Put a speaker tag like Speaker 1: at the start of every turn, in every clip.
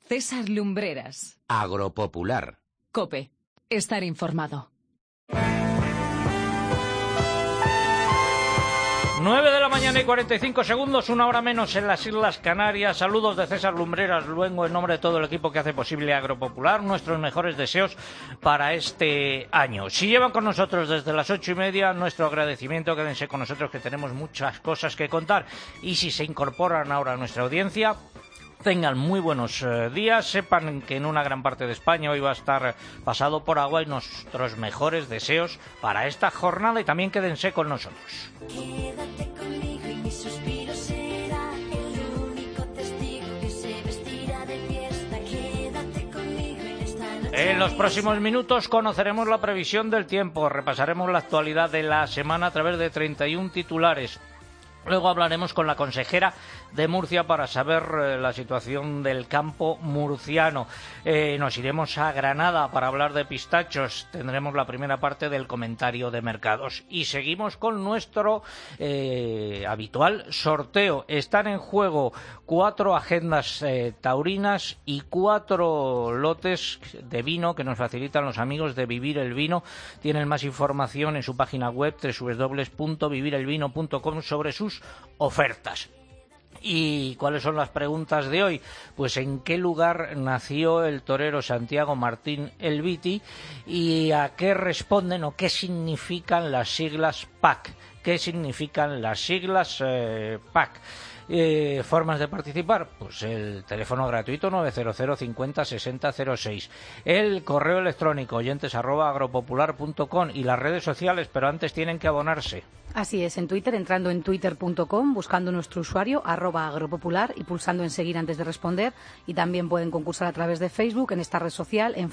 Speaker 1: César Lumbreras.
Speaker 2: Agropopular.
Speaker 1: COPE. Estar informado.
Speaker 3: 9 de la mañana y 45 segundos, una hora menos en las Islas Canarias. Saludos de César Lumbreras Luengo en nombre de todo el equipo que hace posible Agropopular. Nuestros mejores deseos para este año. Si llevan con nosotros desde las 8:30, nuestro agradecimiento. Quédense con nosotros que tenemos muchas cosas que contar. Y si se incorporan ahora a nuestra audiencia, tengan muy buenos días, sepan que en una gran parte de España hoy va a estar pasado por agua y nuestros mejores deseos para esta jornada y también quédense con nosotros.
Speaker 4: Quédate conmigo y mi suspiro será el único testigo que se vestirá de fiesta. Quédate conmigo en esta noche.
Speaker 3: En los próximos minutos conoceremos la previsión del tiempo, repasaremos la actualidad de la semana a través de 31 titulares. Luego hablaremos con la consejera de Murcia para saber la situación del campo murciano. Nos iremos a Granada para hablar de pistachos. Tendremos la primera parte del comentario de mercados. Y seguimos con nuestro habitual sorteo. Están en juego 4 agendas taurinas y 4 lotes de vino que nos facilitan los amigos de Vivir el Vino. Tienen más información en su página web www.vivirelvino.com sobre sus ofertas. ¿Y cuáles son las preguntas de hoy? Pues ¿en qué lugar nació el torero Santiago Martín El Viti? ¿Y a qué responden o qué significan las siglas PAC? ¿Qué significan las siglas PAC? Formas de participar, pues el teléfono gratuito 900 50 60 06, el correo electrónico oyentes@agropopular.com y las redes sociales, pero antes tienen que abonarse.
Speaker 5: Así es, en Twitter, entrando en twitter.com, buscando nuestro usuario, @agropopular y pulsando en seguir antes de responder. Y también pueden concursar a través de Facebook, en esta red social, en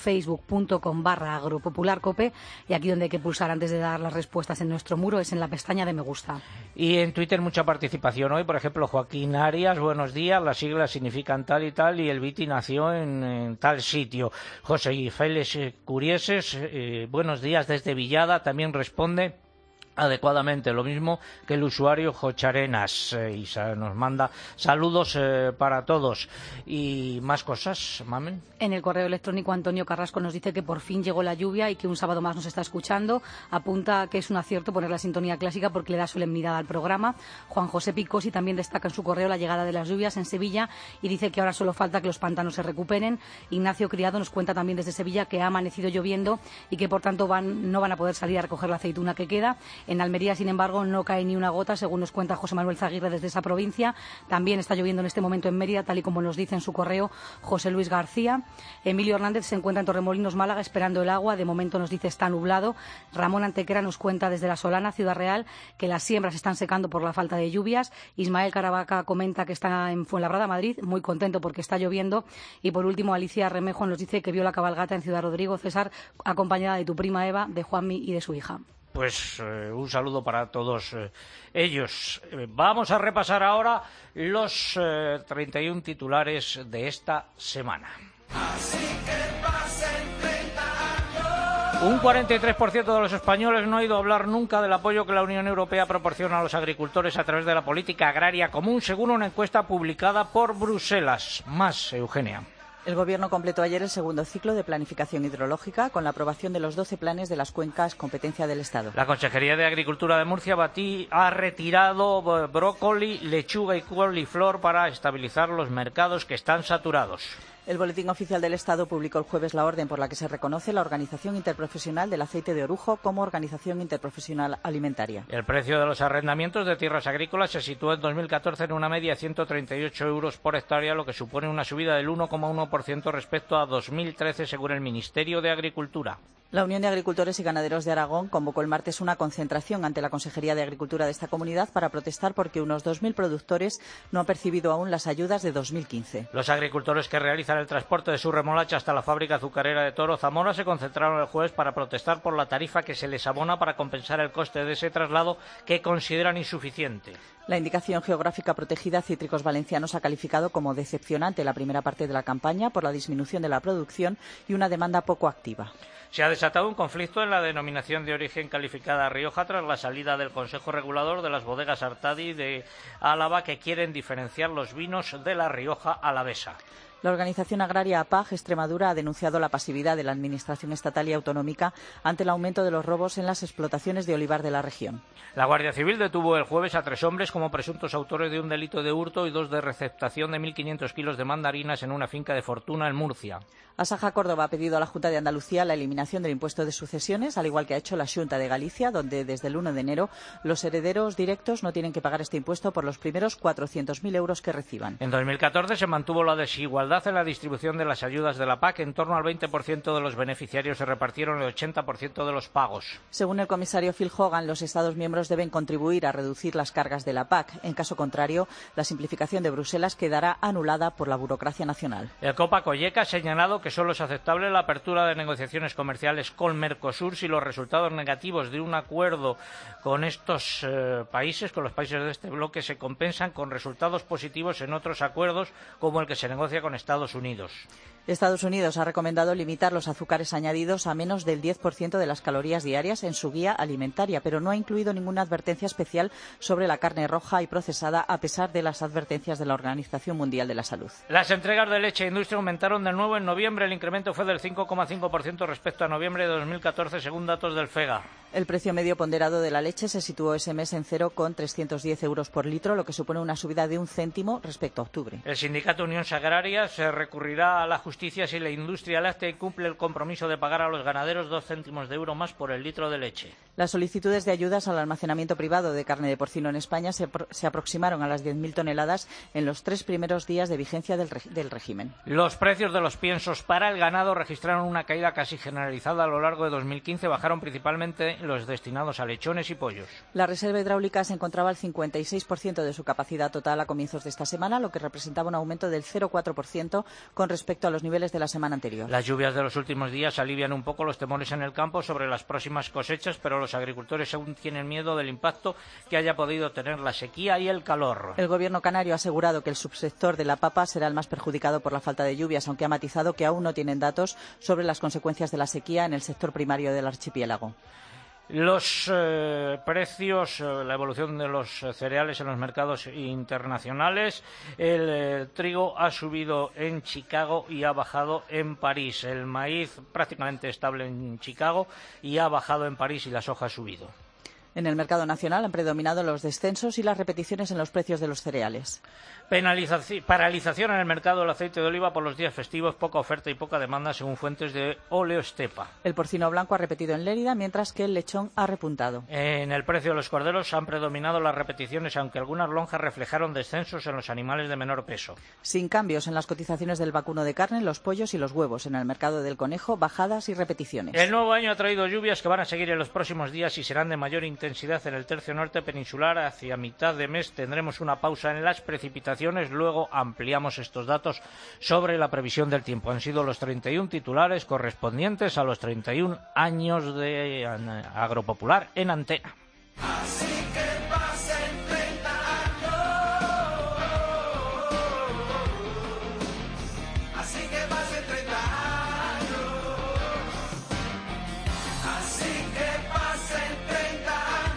Speaker 5: facebook.com/agropopularcope. Y aquí donde hay que pulsar antes de dar las respuestas en nuestro muro es en la pestaña de me gusta.
Speaker 3: Y en Twitter mucha participación hoy, por ejemplo, Joaquín Arias, buenos días, las siglas significan tal y tal y el Viti nació en tal sitio. José y Félix Curieses, buenos días desde Villada, también responde adecuadamente lo mismo que el usuario Jocharenas y nos manda saludos para todos. Y más cosas, Mamen.
Speaker 5: En el correo electrónico Antonio Carrasco nos dice que por fin llegó la lluvia y que un sábado más nos está escuchando. Apunta que es un acierto poner la sintonía clásica porque le da solemnidad al programa. Juan José Picosi también destaca en su correo la llegada de las lluvias en Sevilla y dice que ahora solo falta que los pantanos se recuperen. Ignacio Criado nos cuenta también desde Sevilla que ha amanecido lloviendo y que por tanto no van a poder salir a recoger la aceituna que queda. En Almería, sin embargo, no cae ni una gota, según nos cuenta José Manuel Zaguirre desde esa provincia. También está lloviendo en este momento en Mérida, tal y como nos dice en su correo José Luis García. Emilio Hernández se encuentra en Torremolinos, Málaga, esperando el agua. De momento nos dice está nublado. Ramón Antequera nos cuenta desde La Solana, Ciudad Real, que las siembras están secando por la falta de lluvias. Ismael Caravaca comenta que está en Fuenlabrada, Madrid, muy contento porque está lloviendo. Y por último, Alicia Remejo nos dice que vio la cabalgata en Ciudad Rodrigo, César, acompañada de tu prima Eva, de Juanmi y de su hija.
Speaker 3: Pues un saludo para todos ellos. Vamos a repasar ahora los 31 titulares de esta semana.
Speaker 6: Así que pasen 30 años.
Speaker 3: Un 43% de los españoles no ha oído hablar nunca del apoyo que la Unión Europea proporciona a los agricultores a través de la política agraria común, según una encuesta publicada por Bruselas. Más, Eugenia.
Speaker 7: El Gobierno completó ayer el segundo ciclo de planificación hidrológica con la aprobación de los 12 planes de las cuencas competencia del Estado.
Speaker 3: La Consejería de Agricultura de Murcia ha retirado brócoli, lechuga y coliflor para estabilizar los mercados que están saturados.
Speaker 7: El Boletín Oficial del Estado publicó el jueves la orden por la que se reconoce la Organización Interprofesional del Aceite de Orujo como Organización Interprofesional Alimentaria.
Speaker 3: El precio de los arrendamientos de tierras agrícolas se situó en 2014 en una media de 138 euros por hectárea, lo que supone una subida del 1,1% respecto a 2013, según el Ministerio de Agricultura.
Speaker 7: La Unión de Agricultores y Ganaderos de Aragón convocó el martes una concentración ante la Consejería de Agricultura de esta comunidad para protestar porque unos 2.000 productores no han percibido aún las ayudas de 2015.
Speaker 3: Los agricultores que realizan el transporte de su remolacha hasta la fábrica azucarera de Toro Zamora se concentraron el jueves para protestar por la tarifa que se les abona para compensar el coste de ese traslado que consideran insuficiente.
Speaker 7: La indicación geográfica protegida Cítricos Valencianos ha calificado como decepcionante la primera parte de la campaña por la disminución de la producción y una demanda poco activa.
Speaker 3: Se ha desatado un conflicto en la denominación de origen calificada Rioja tras la salida del Consejo Regulador de las bodegas Artadi de Álava, que quieren diferenciar los vinos de la Rioja alavesa.
Speaker 7: La organización agraria APAG Extremadura ha denunciado la pasividad de la Administración estatal y autonómica ante el aumento de los robos en las explotaciones de olivar de la región.
Speaker 3: La Guardia Civil detuvo el jueves a 3 hombres como presuntos autores de un delito de hurto y 2 de receptación de 1.500 kilos de mandarinas en una finca de Fortuna en Murcia.
Speaker 7: Asaja Córdoba ha pedido a la Junta de Andalucía la eliminación del impuesto de sucesiones, al igual que ha hecho la Xunta de Galicia, donde desde el 1 de enero los herederos directos no tienen que pagar este impuesto por los primeros 400.000 euros que reciban.
Speaker 3: En 2014 se mantuvo la desigualdad en la distribución de las ayudas de la PAC. En torno al 20% de los beneficiarios se repartieron el 80% de los pagos.
Speaker 7: Según el comisario Phil Hogan, los Estados miembros deben contribuir a reducir las cargas de la PAC. En caso contrario, la simplificación de Bruselas quedará anulada por la burocracia nacional.
Speaker 3: El Copa Cogeca ha señalado que solo es aceptable la apertura de negociaciones comerciales con Mercosur si los resultados negativos de un acuerdo con estos países, con los países de este bloque, se compensan con resultados positivos en otros acuerdos, como el que se negocia con Estados Unidos.
Speaker 7: Estados Unidos ha recomendado limitar los azúcares añadidos a menos del 10% de las calorías diarias en su guía alimentaria, pero no ha incluido ninguna advertencia especial sobre la carne roja y procesada, a pesar de las advertencias de la Organización Mundial de la Salud.
Speaker 3: Las entregas de leche a industria aumentaron de nuevo en noviembre. El incremento fue del 5,5% respecto a noviembre de 2014, según datos del FEGA.
Speaker 7: El precio medio ponderado de la leche se situó ese mes en 0,310 euros por litro, lo que supone una subida de 1 céntimo respecto a octubre.
Speaker 3: El sindicato Unión Agraria se recurrirá a la justicia si la industria láctea incumple el compromiso de pagar a los ganaderos 2 céntimos de euro más por el litro de leche.
Speaker 7: Las solicitudes de ayudas al almacenamiento privado de carne de porcino en España se aproximaron a las 10.000 toneladas en los 3 primeros días de vigencia del régimen.
Speaker 3: Los precios de los piensos para el ganado registraron una caída casi generalizada a lo largo de 2015. Bajaron principalmente los destinados a lechones y pollos.
Speaker 7: La reserva hidráulica se encontraba al 56% de su capacidad total a comienzos de esta semana, lo que representaba un aumento del 0,4% con respecto a los niveles de la semana anterior.
Speaker 3: Las lluvias de los últimos días alivian un poco los temores en el campo sobre las próximas cosechas, pero los agricultores aún tienen miedo del impacto que haya podido tener la sequía y el calor.
Speaker 7: El gobierno canario ha asegurado que el subsector de la papa será el más perjudicado por la falta de lluvias, aunque ha matizado que aún no tienen datos sobre las consecuencias de la sequía en el sector primario del archipiélago.
Speaker 3: Los precios, la evolución de los cereales en los mercados internacionales. El trigo ha subido en Chicago y ha bajado en París. El maíz prácticamente estable en Chicago y ha bajado en París, y la soja ha subido.
Speaker 7: En el mercado nacional han predominado los descensos y las repeticiones en los precios de los cereales.
Speaker 3: Paralización en el mercado del aceite de oliva por los días festivos, poca oferta y poca demanda, según fuentes de Óleo Estepa.
Speaker 7: El porcino blanco ha repetido en Lérida, mientras que el lechón ha repuntado.
Speaker 3: En el precio de los corderos han predominado las repeticiones, aunque algunas lonjas reflejaron descensos en los animales de menor peso.
Speaker 7: Sin cambios en las cotizaciones del vacuno de carne, los pollos y los huevos. En el mercado del conejo, bajadas y repeticiones.
Speaker 3: El nuevo año ha traído lluvias que van a seguir en los próximos días y serán de mayor intensidad en el tercio norte peninsular. Hacia mitad de mes tendremos una pausa en las precipitaciones. Luego ampliamos estos datos sobre la previsión del tiempo. Han sido los 31 titulares correspondientes a los 31 años de Agropopular en antena.
Speaker 6: Así que pasen 30 años. Así que pasen 30 años. Así que pasen 30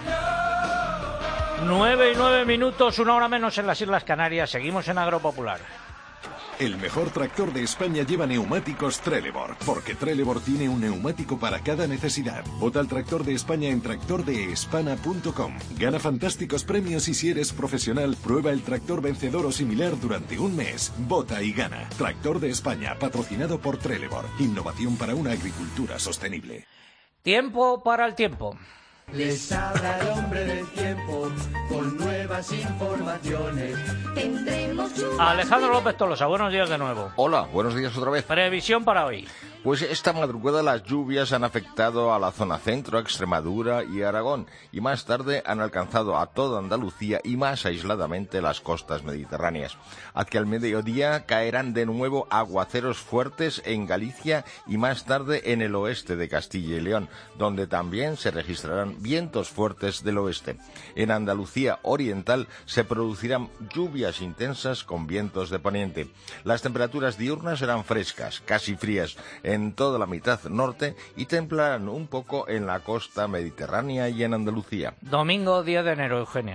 Speaker 6: años.
Speaker 3: 9 y 9 minutos, 1 hora menos en las Islas Canarias. Seguimos en Agropopular.
Speaker 2: El mejor tractor de España lleva neumáticos Trelleborg, porque Trelleborg tiene un neumático para cada necesidad. Vota al tractor de España en tractordeespana.com. Gana fantásticos premios y si eres profesional, prueba el tractor vencedor o similar durante un mes. Vota y gana. Tractor de España, patrocinado por Trelleborg. Innovación para una agricultura sostenible.
Speaker 3: Tiempo para el tiempo.
Speaker 6: Les habla el hombre del tiempo con nuevas informaciones.
Speaker 4: Tendremos
Speaker 3: Alejandro López Tolosa, buenos días de nuevo.
Speaker 8: Hola, buenos días otra vez.
Speaker 3: Previsión para hoy.
Speaker 8: Pues esta madrugada las lluvias han afectado a la zona centro, a Extremadura y Aragón, y más tarde han alcanzado a toda Andalucía y más aisladamente las costas mediterráneas. Hacia el mediodía caerán de nuevo aguaceros fuertes en Galicia y más tarde en el oeste de Castilla y León, donde también se registrarán vientos fuertes del oeste. En Andalucía oriental se producirán lluvias intensas con vientos de poniente. Las temperaturas diurnas serán frescas, casi frías, en toda la mitad norte y templarán un poco en la costa mediterránea y en Andalucía.
Speaker 3: Domingo 10 de enero, Eugenia.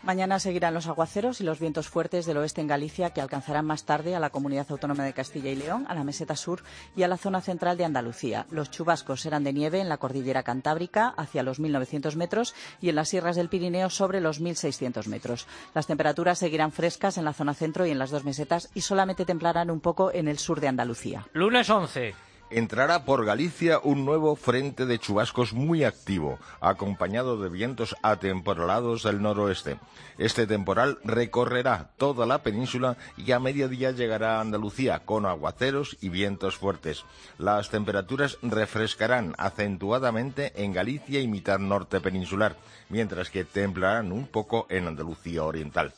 Speaker 7: Mañana seguirán los aguaceros y los vientos fuertes del oeste en Galicia, que alcanzarán más tarde a la Comunidad Autónoma de Castilla y León, a la meseta sur y a la zona central de Andalucía. Los chubascos serán de nieve en la cordillera Cantábrica hacia los 1.900 metros y en las sierras del Pirineo sobre los 1.600 metros. Las temperaturas seguirán frescas en la zona centro y en las dos mesetas y solamente templarán un poco en el sur de Andalucía.
Speaker 3: Lunes 11.
Speaker 8: Entrará por Galicia un nuevo frente de chubascos muy activo, acompañado de vientos atemporalados del noroeste. Este temporal recorrerá toda la península y a mediodía llegará a Andalucía con aguaceros y vientos fuertes. Las temperaturas refrescarán acentuadamente en Galicia y mitad norte peninsular, mientras que templarán un poco en Andalucía oriental.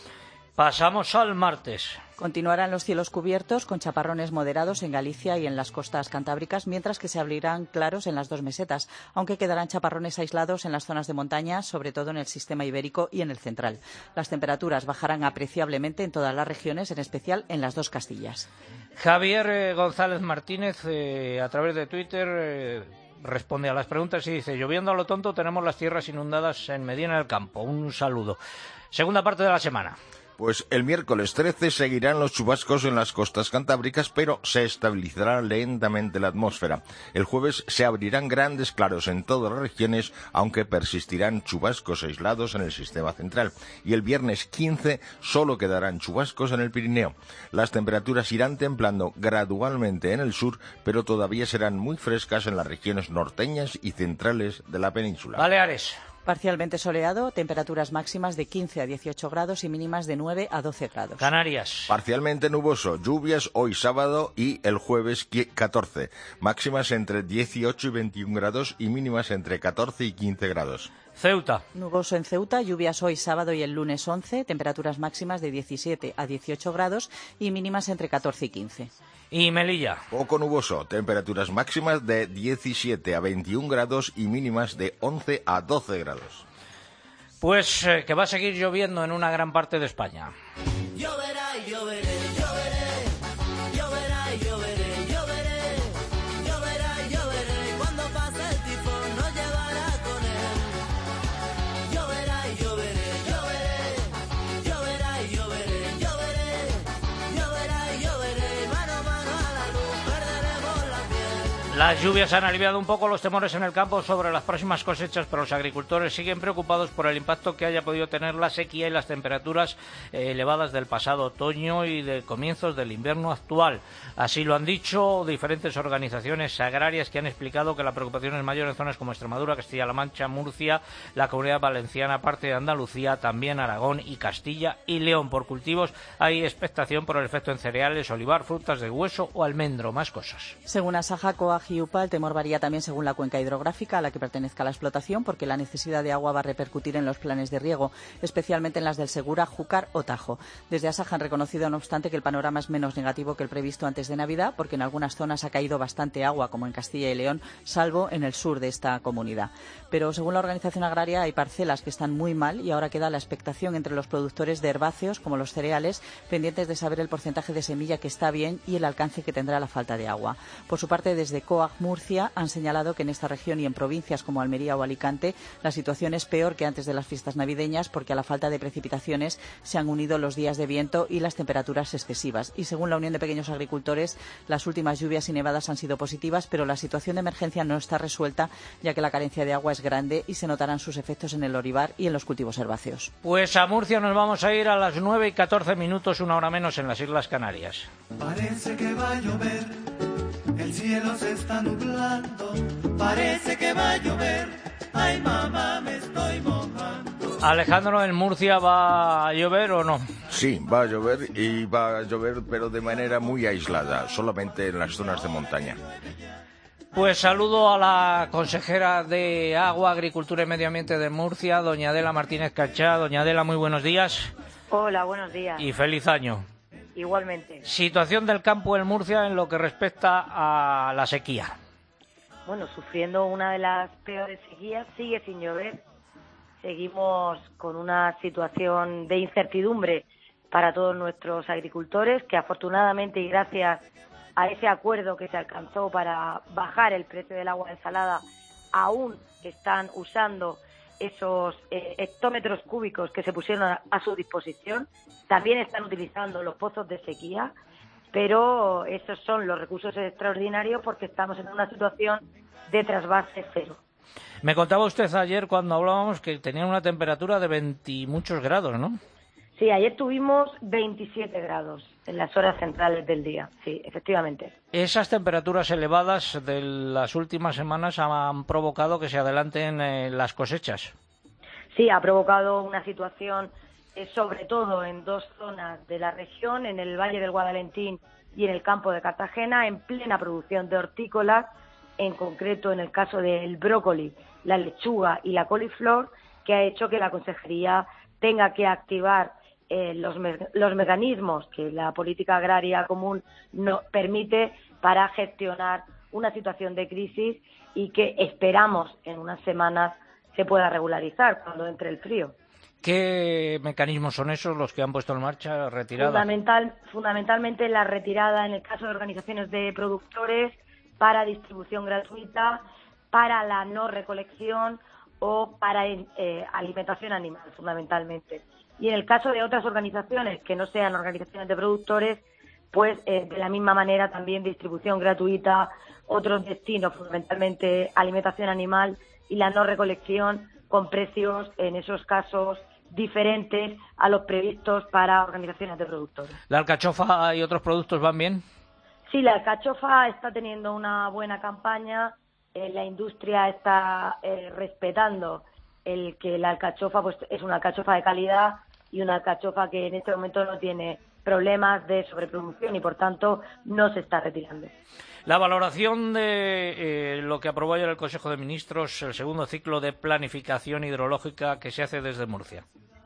Speaker 3: Pasamos al martes.
Speaker 7: Continuarán los cielos cubiertos con chaparrones moderados en Galicia y en las costas cantábricas, mientras que se abrirán claros en las dos mesetas, aunque quedarán chaparrones aislados en las zonas de montaña, sobre todo en el sistema ibérico y en el central. Las temperaturas bajarán apreciablemente en todas las regiones, en especial en las dos Castillas.
Speaker 3: Javier González Martínez, a través de Twitter, responde a las preguntas y dice: lloviendo a lo tonto, tenemos las tierras inundadas en Medina del Campo. Un saludo. Segunda parte de la semana.
Speaker 8: Pues el miércoles 13 seguirán los chubascos en las costas cantábricas, pero se estabilizará lentamente la atmósfera. El jueves se abrirán grandes claros en todas las regiones, aunque persistirán chubascos aislados en el sistema central. Y el viernes 15 solo quedarán chubascos en el Pirineo. Las temperaturas irán templando gradualmente en el sur, pero todavía serán muy frescas en las regiones norteñas y centrales de la península.
Speaker 3: Baleares.
Speaker 7: Parcialmente soleado, temperaturas máximas de 15 a 18 grados y mínimas de 9 a 12 grados.
Speaker 3: Canarias.
Speaker 8: Parcialmente nuboso, lluvias hoy sábado y el jueves 14. Máximas entre 18 y 21 grados y mínimas entre 14 y 15 grados.
Speaker 3: Ceuta.
Speaker 7: Nuboso en Ceuta, lluvias hoy sábado y el lunes 11, temperaturas máximas de 17 a 18 grados y mínimas entre 14 y 15.
Speaker 3: Y Melilla.
Speaker 8: Poco nuboso, temperaturas máximas de 17 a 21 grados y mínimas de 11 a 12 grados.
Speaker 3: Pues que va a seguir lloviendo en una gran parte de España.
Speaker 6: Lloverá y lloveré, lloveré, lloverá y lloveré, lloveré, lloverá y lloveré, cuando pase el tifón nos llevará con él. Lloverá y lloveré, lloveré, lloverá y lloveré, lloveré, lloverá y lloveré, mano a mano a la luz perderemos la piel.
Speaker 3: Las lluvias han aliviado un poco los temores en el campo sobre las próximas cosechas, pero los agricultores siguen preocupados por el impacto que haya podido tener la sequía y las temperaturas elevadas del pasado otoño y de comienzos del invierno actual. Así lo han dicho diferentes organizaciones agrarias, que han explicado que la preocupación es mayor en zonas como Extremadura, Castilla-La Mancha, Murcia, la Comunidad Valenciana, parte de Andalucía, también Aragón y Castilla y León. Por cultivos hay expectación por el efecto en cereales, olivar, frutas de hueso o almendro. Más cosas.
Speaker 7: Según Asaja, COAG y UPA, el temor varía también según la cuenca hidrográfica a la que pertenezca la explotación, porque la necesidad de agua va a repercutir en los planes de riego, especialmente en las del Segura, Júcar o Tajo. Desde Asaja han reconocido, no obstante, que el panorama es menos negativo que el previsto antes de Navidad, porque en algunas zonas ha caído bastante agua, como en Castilla y León, salvo en el sur de esta comunidad. Pero según la organización agraria, hay parcelas que están muy mal y ahora queda la expectación entre los productores de herbáceos, como los cereales, pendientes de saber el porcentaje de semilla que está bien y el alcance que tendrá la falta de agua. Por su parte, desde COAG Murcia han señalado que en esta región y en provincias como Almería o Alicante la situación es peor que antes de las fiestas navideñas, porque a la falta de precipitaciones se han unido los días de viento y las temperaturas excesivas. Y según la Unión de Pequeños Agricultores, las últimas lluvias y nevadas han sido positivas, pero la situación de emergencia no está resuelta, ya que la carencia de agua es grande y se notarán sus efectos en el olivar y en los cultivos herbáceos.
Speaker 3: Pues a Murcia nos vamos a ir a las 9:14, una hora menos en las Islas Canarias.
Speaker 6: Parece que va a llover, el cielo se está nublando, parece que va a llover, ay mamá me estoy mojando.
Speaker 3: Alejandro, ¿en Murcia va a llover o no?
Speaker 8: Sí, va a llover y va a llover, pero de manera muy aislada, solamente en las zonas de montaña.
Speaker 3: Pues saludo a la consejera de Agua, Agricultura y Medio Ambiente de Murcia, doña Adela Martínez Cachá. Doña Adela, muy buenos días.
Speaker 9: Hola, buenos días.
Speaker 3: Y feliz año.
Speaker 9: Igualmente.
Speaker 3: Situación del campo en Murcia en lo que respecta a la sequía.
Speaker 9: Bueno, sufriendo una de las peores sequías, sigue sin llover. Seguimos con una situación de incertidumbre para todos nuestros agricultores, que afortunadamente y gracias a ese acuerdo que se alcanzó para bajar el precio del agua ensalada, aún están usando esos hectómetros cúbicos que se pusieron a su disposición. También están utilizando los pozos de sequía, pero esos son los recursos extraordinarios porque estamos en una situación de trasvase cero.
Speaker 3: Me contaba usted ayer cuando hablábamos que tenían una temperatura de 20 y muchos grados, ¿no?
Speaker 9: Sí, ayer tuvimos 27 grados en las horas centrales del día, sí, efectivamente.
Speaker 3: Esas temperaturas elevadas de las últimas semanas han provocado que se adelanten las cosechas.
Speaker 9: Sí, ha provocado una situación, sobre todo en dos zonas de la región, en el Valle del Guadalentín y en el campo de Cartagena, en plena producción de hortícolas, en concreto en el caso del brócoli, la lechuga y la coliflor, que ha hecho que la Consejería tenga que activar los mecanismos que la política agraria común no permite para gestionar una situación de crisis y que esperamos en unas semanas se pueda regularizar cuando entre el frío.
Speaker 3: ¿Qué mecanismos son esos los que han puesto en marcha? ¿Retirada?
Speaker 9: Fundamentalmente la retirada en el caso de organizaciones de productores para distribución gratuita, para la no recolección o para alimentación animal, fundamentalmente. Y en el caso de otras organizaciones que no sean organizaciones de productores, pues de la misma manera también distribución gratuita, otros destinos, fundamentalmente alimentación animal y la no recolección con precios, en esos casos, diferentes a los previstos para organizaciones de productores.
Speaker 3: ¿La alcachofa y otros productos van bien?
Speaker 9: Sí, la alcachofa está teniendo una buena campaña, la industria está respetando el que la alcachofa pues es una alcachofa de calidad y una alcachofa que en este momento no tiene problemas de sobreproducción y por tanto no se está retirando.
Speaker 3: La valoración de lo que aprobó ayer el Consejo de Ministros, el segundo ciclo de planificación hidrológica que se hace desde Murcia.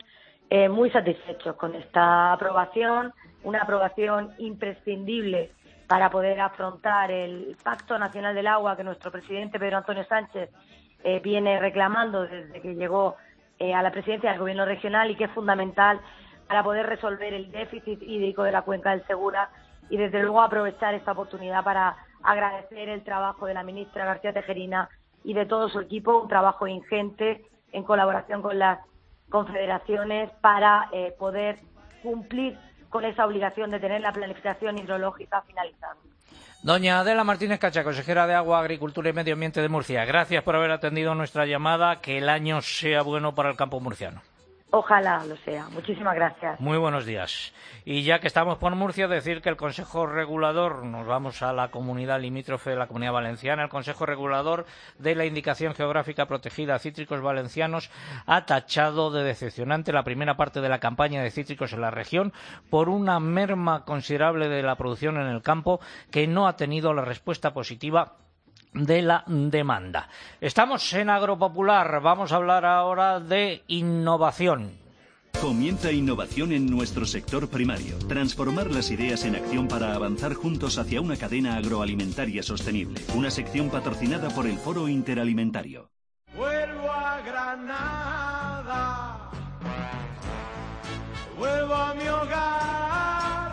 Speaker 9: Muy satisfechos con esta aprobación, una aprobación imprescindible para poder afrontar el Pacto Nacional del Agua que nuestro presidente Pedro Antonio Sánchez viene reclamando desde que llegó a la presidencia del Gobierno regional y que es fundamental para poder resolver el déficit hídrico de la cuenca del Segura y desde luego aprovechar esta oportunidad para agradecer el trabajo de la ministra García Tejerina y de todo su equipo, un trabajo ingente en colaboración con las confederaciones para poder cumplir con esa obligación de tener la planificación hidrológica finalizada.
Speaker 3: Doña Adela Martínez Cacha, consejera de Agua, Agricultura y Medio Ambiente de Murcia, gracias por haber atendido nuestra llamada, que el año sea bueno para el campo murciano.
Speaker 9: Ojalá lo sea. Muchísimas gracias.
Speaker 3: Muy buenos días. Y ya que estamos por Murcia, decir que el Consejo Regulador, nos vamos a la comunidad limítrofe de la Comunidad Valenciana, el Consejo Regulador de la Indicación Geográfica Protegida a Cítricos Valencianos ha tachado de decepcionante la primera parte de la campaña de cítricos en la región por una merma considerable de la producción en el campo que no ha tenido la respuesta positiva de la demanda. Estamos en Agropopular, vamos a hablar ahora de innovación.
Speaker 10: Comienza innovación en nuestro sector primario. Transformar las ideas en acción para avanzar juntos hacia una cadena agroalimentaria sostenible. Una sección patrocinada por el Foro Interalimentario.
Speaker 6: Vuelvo a Granada, vuelvo a mi hogar.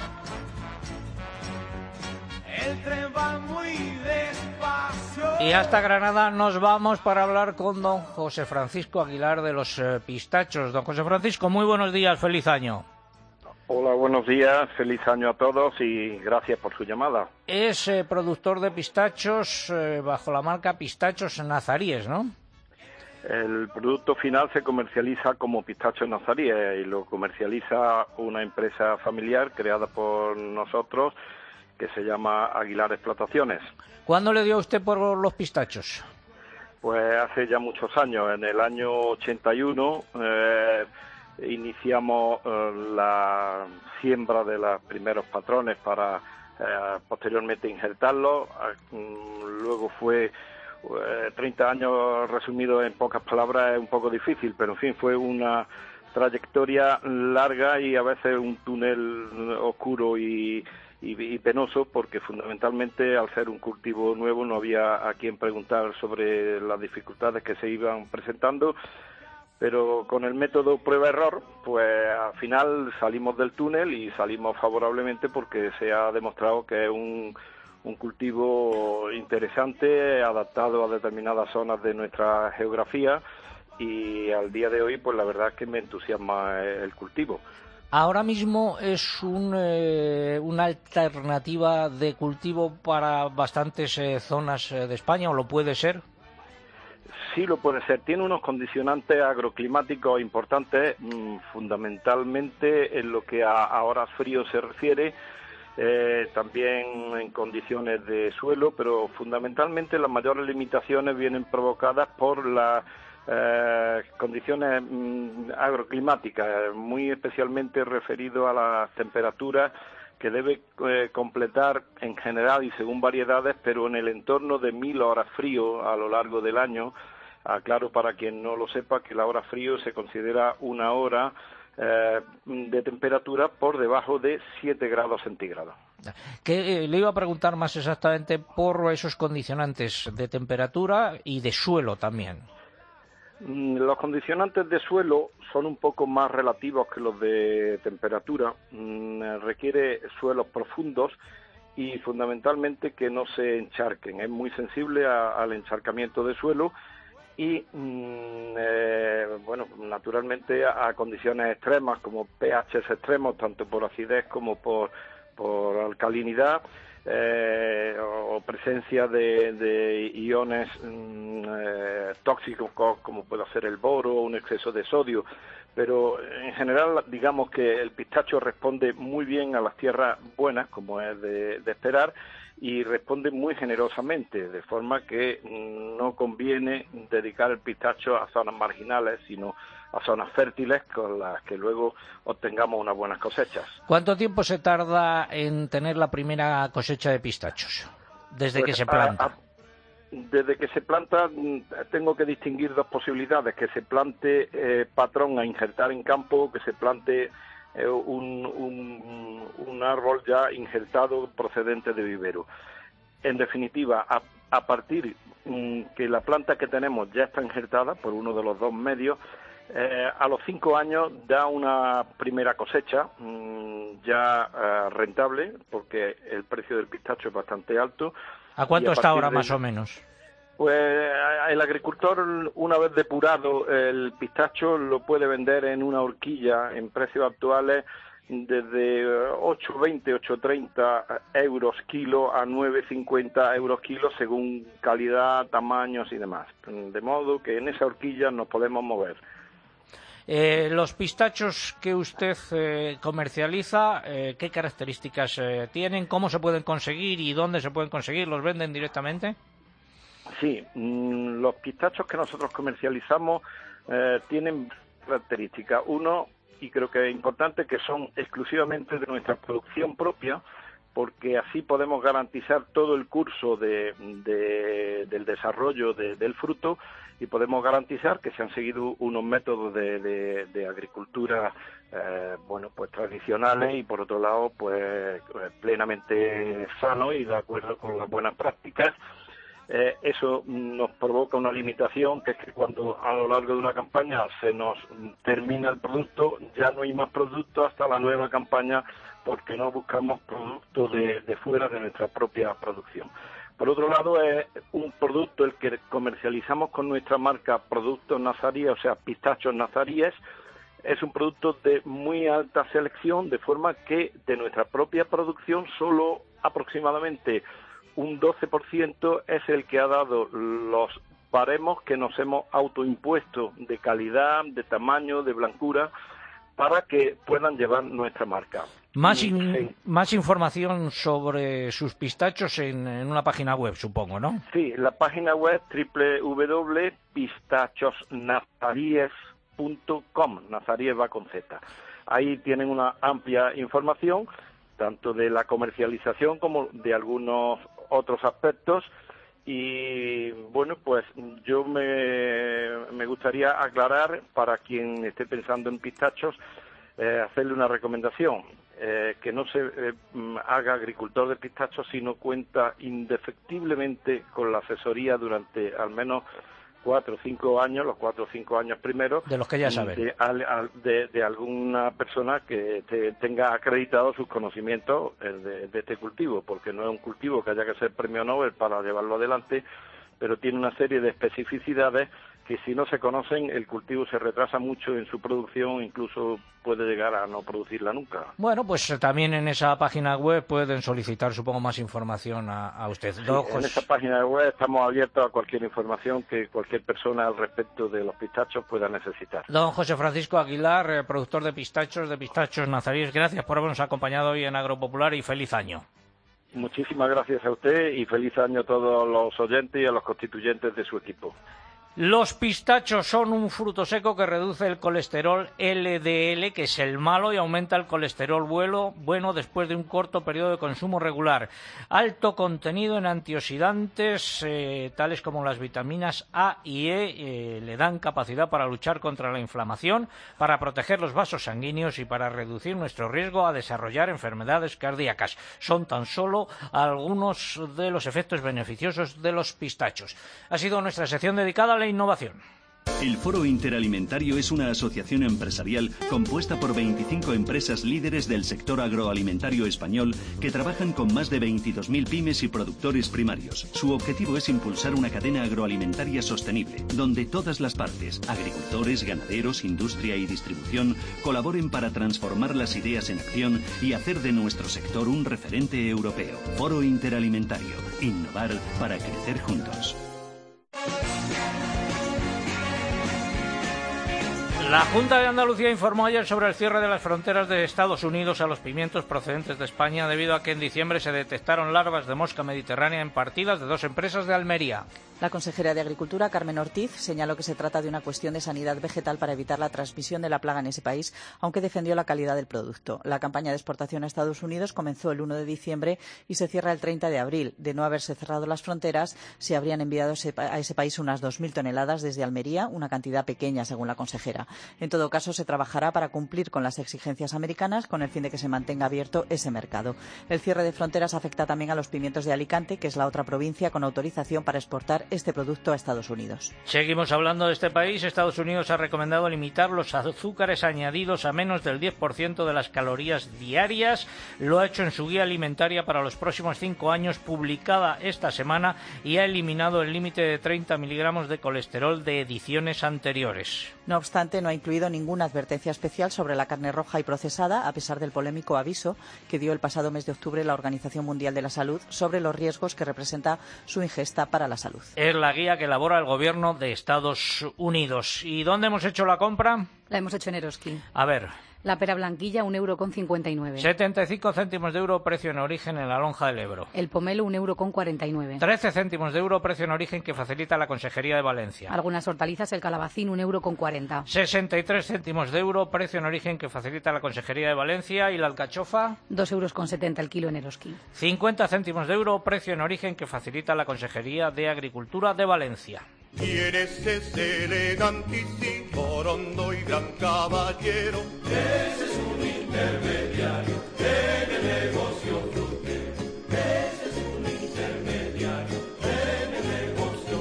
Speaker 6: El tren va muy despacio.
Speaker 3: Y hasta Granada nos vamos para hablar con don José Francisco Aguilar de los pistachos. Don José Francisco, muy buenos días, feliz año.
Speaker 11: Hola, buenos días, feliz año a todos y gracias por su llamada.
Speaker 3: Es productor de pistachos bajo la marca Pistachos Nazaríes, ¿no?
Speaker 11: El producto final se comercializa como Pistachos Nazaríes y lo comercializa una empresa familiar creada por nosotros que se llama Aguilar Explotaciones.
Speaker 3: ¿Cuándo le dio a usted por los pistachos?
Speaker 11: Pues hace ya muchos años, en el año 81 iniciamos la siembra de los primeros patrones para posteriormente injertarlos. Luego fue 30 años resumido en pocas palabras, es un poco difícil, pero en fin, fue una trayectoria larga y a veces un túnel oscuro y penoso, porque fundamentalmente al ser un cultivo nuevo no había a quien preguntar sobre las dificultades que se iban presentando, pero con el método prueba-error, pues al final salimos del túnel y salimos favorablemente porque se ha demostrado que es un cultivo interesante, adaptado a determinadas zonas de nuestra geografía y al día de hoy, pues la verdad es que me entusiasma el cultivo.
Speaker 3: Ahora mismo es una alternativa de cultivo para bastantes zonas de España, ¿o lo puede ser?
Speaker 11: Sí, lo puede ser. Tiene unos condicionantes agroclimáticos importantes, fundamentalmente en lo que a horas frío se refiere, también en condiciones de suelo, pero fundamentalmente las mayores limitaciones vienen provocadas por las condiciones agroclimáticas, muy especialmente referido a las temperaturas que debe completar en general y según variedades, pero en el entorno de 1000 horas frío a lo largo del año. Aclaro para quien no lo sepa que la hora frío se considera una hora de temperatura por debajo de 7 grados centígrados.
Speaker 3: Que le iba a preguntar más exactamente por esos condicionantes de temperatura y de suelo también.
Speaker 11: Los condicionantes de suelo son un poco más relativos que los de temperatura. Requiere suelos profundos y fundamentalmente que no se encharquen. Es muy sensible al encharcamiento de suelo y, bueno, naturalmente a condiciones extremas como pHs extremos, tanto por acidez como por alcalinidad, o presencia de iones tóxicos como puede ser el boro o un exceso de sodio. Pero en general digamos que el pistacho responde muy bien a las tierras buenas, como es de esperar, y responde muy generosamente, de forma que no conviene dedicar el pistacho a zonas marginales, sino a zonas fértiles con las que luego obtengamos unas buenas cosechas.
Speaker 3: ¿Cuánto tiempo se tarda en tener la primera cosecha de pistachos desde que se planta?
Speaker 11: Desde que se planta tengo que distinguir dos posibilidades: que se plante patrón a injertar en campo, o que se plante un árbol ya injertado procedente de vivero. En definitiva, a partir que la planta que tenemos ya está injertada por uno de los dos medios, a los 5 años da una primera cosecha ya rentable, porque el precio del pistacho es bastante alto.
Speaker 3: ¿A cuánto está ahora más o menos?
Speaker 11: Pues el agricultor, una vez depurado el pistacho, lo puede vender en una horquilla en precios actuales desde 8,20, 8,30 euros kilo a 9,50 euros kilo según calidad, tamaños y demás. De modo que en esa horquilla nos podemos mover.
Speaker 3: Los pistachos que usted comercializa, ¿qué características tienen? ¿Cómo se pueden conseguir y dónde se pueden conseguir? ¿Los venden directamente?
Speaker 11: Sí, los pistachos que nosotros comercializamos tienen características. Uno, y creo que es importante, que son exclusivamente de nuestra producción propia, porque así podemos garantizar todo el curso del desarrollo del fruto y podemos garantizar que se han seguido unos métodos de agricultura bueno, pues tradicionales y por otro lado pues plenamente sanos y de acuerdo con las buenas prácticas. Eso nos provoca una limitación, que es que cuando a lo largo de una campaña se nos termina el producto, ya no hay más producto hasta la nueva campaña, porque no buscamos productos de fuera de nuestra propia producción. Por otro lado, es un producto el que comercializamos con nuestra marca Productos Nazaríes, o sea, pistachos nazaríes. Es un producto de muy alta selección, de forma que de nuestra propia producción solo aproximadamente un 12% es el que ha dado los baremos que nos hemos autoimpuesto de calidad, de tamaño, de blancura, para que puedan llevar nuestra marca.
Speaker 3: Más información sobre sus pistachos en una página web, supongo, ¿no?
Speaker 11: Sí, la página web www.pistachosnazaríes.com, Nazaríes va con Z. Ahí tienen una amplia información, tanto de la comercialización como de algunos otros aspectos. Y bueno, pues yo me gustaría aclarar, para quien esté pensando en pistachos, hacerle una recomendación, que no se haga agricultor de pistachos si no cuenta indefectiblemente con la asesoría durante al menos 4 o 5 años, los 4 o 5 años primeros,
Speaker 3: de los que ya saben,
Speaker 11: de alguna persona que tenga acreditado sus conocimientos de este cultivo, porque no es un cultivo que haya que ser premio Nobel para llevarlo adelante, pero tiene una serie de especificidades que si no se conocen el cultivo se retrasa mucho en su producción, incluso puede llegar a no producirla nunca.
Speaker 3: Bueno, pues también en esa página web pueden solicitar, supongo, más información a usted.
Speaker 11: Sí, en esa página web estamos abiertos a cualquier información que cualquier persona al respecto de los pistachos pueda necesitar.
Speaker 3: Don José Francisco Aguilar, productor de pistachos Nazaríes, gracias por habernos acompañado hoy en Agropopular y feliz año.
Speaker 11: Muchísimas gracias a usted y feliz año a todos los oyentes y a los constituyentes de su equipo.
Speaker 3: Los pistachos son un fruto seco que reduce el colesterol LDL, que es el malo, y aumenta el colesterol bueno después de un corto periodo de consumo regular. Alto contenido en antioxidantes, tales como las vitaminas A y E, le dan capacidad para luchar contra la inflamación, para proteger los vasos sanguíneos y para reducir nuestro riesgo a desarrollar enfermedades cardíacas. Son tan solo algunos de los efectos beneficiosos de los pistachos. Ha sido nuestra sección dedicada a la innovación.
Speaker 10: El Foro Interalimentario es una asociación empresarial compuesta por 25 empresas líderes del sector agroalimentario español que trabajan con más de 22.000 pymes y productores primarios. Su objetivo es impulsar una cadena agroalimentaria sostenible, donde todas las partes, agricultores, ganaderos, industria y distribución, colaboren para transformar las ideas en acción y hacer de nuestro sector un referente europeo. Foro Interalimentario. Innovar para crecer juntos.
Speaker 3: La Junta de Andalucía informó ayer sobre el cierre de las fronteras de Estados Unidos a los pimientos procedentes de España debido a que en diciembre se detectaron larvas de mosca mediterránea en partidas de 2 empresas de Almería.
Speaker 7: La consejera de Agricultura, Carmen Ortiz, señaló que se trata de una cuestión de sanidad vegetal para evitar la transmisión de la plaga en ese país, aunque defendió la calidad del producto. La campaña de exportación a Estados Unidos comenzó el 1 de diciembre y se cierra el 30 de abril. De no haberse cerrado las fronteras, se habrían enviado a ese país unas 2.000 toneladas desde Almería, una cantidad pequeña, según la consejera. En todo caso, se trabajará para cumplir con las exigencias americanas con el fin de que se mantenga abierto ese mercado. El cierre de fronteras afecta también a los pimientos de Alicante, que es la otra provincia con autorización para exportar este producto a Estados Unidos.
Speaker 3: Seguimos hablando de este país. Estados Unidos ha recomendado limitar los azúcares añadidos a menos del 10% de las calorías diarias. Lo ha hecho en su guía alimentaria para los próximos 5 años, publicada esta semana, y ha eliminado el límite de 30 miligramos de colesterol de ediciones anteriores.
Speaker 7: No obstante, no ha incluido ninguna advertencia especial sobre la carne roja y procesada, a pesar del polémico aviso que dio el pasado mes de octubre la Organización Mundial de la Salud sobre los riesgos que representa su ingesta para la salud.
Speaker 3: Es la guía que elabora el gobierno de Estados Unidos. ¿Y dónde hemos hecho la compra?
Speaker 5: La hemos hecho en Eroski.
Speaker 3: A ver.
Speaker 5: La pera blanquilla, 1,59 €.
Speaker 3: 75 céntimos de euro, precio en origen en la lonja del Ebro.
Speaker 5: El pomelo, 1,49 €.
Speaker 3: 13 céntimos de euro, precio en origen que facilita la Consejería de Valencia.
Speaker 5: Algunas hortalizas, el calabacín, 1,40 €.
Speaker 3: 63 céntimos de euro, precio en origen que facilita la Consejería de Valencia. ¿Y la alcachofa?
Speaker 5: 2,70 € el kilo en Eroski.
Speaker 3: 50 céntimos de euro, precio en origen que facilita la Consejería de Agricultura de Valencia.
Speaker 12: ¿Quién es ese elegantísimo, rondo y gran caballero? Ese es un intermediario en el negocio frutero. Ese es un intermediario en el negocio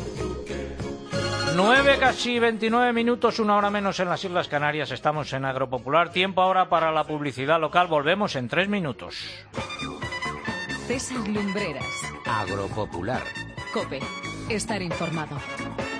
Speaker 12: frutero.
Speaker 3: 9, casi 29 minutos, 1 hora menos en las Islas Canarias. Estamos en Agropopular. Tiempo ahora para la publicidad local. Volvemos en 3 minutos.
Speaker 1: César Lumbreras.
Speaker 13: Agropopular.
Speaker 1: COPE. Estar informado.